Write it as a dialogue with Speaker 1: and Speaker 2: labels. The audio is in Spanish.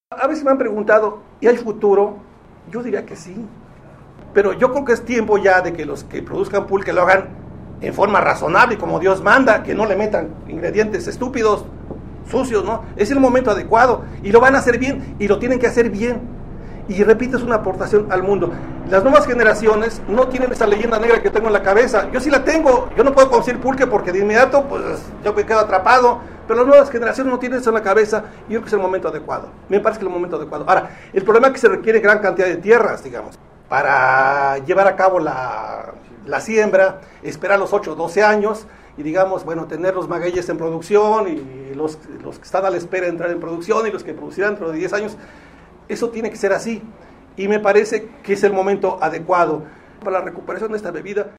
Speaker 1: A veces me han preguntado, ¿y hay futuro? Yo diría que sí, pero yo creo que es tiempo ya de que los que produzcan pulque lo hagan en forma razonable, como Dios manda, que no le metan ingredientes estúpidos, sucios, ¿no? Es el momento adecuado, y lo van a hacer bien, y lo tienen que hacer bien. Y repito, es una aportación al mundo. Las nuevas generaciones no tienen esa leyenda negra que tengo en la cabeza. Yo sí la tengo, yo no puedo conseguir pulque porque de inmediato, pues, yo me quedo atrapado. Pero las nuevas generaciones no tienen eso en la cabeza, y yo creo que es el momento adecuado. Me parece que es el momento adecuado. Ahora, el problema es que se requiere gran cantidad de tierras, digamos, para llevar a cabo la siembra, esperar los 8 o 12 años, y digamos, bueno, tener los magueyes en producción, y los que están a la espera de entrar en producción, y los que producirán dentro de 10 años. Eso tiene que ser así, y me parece que es el momento adecuado para la recuperación de esta bebida.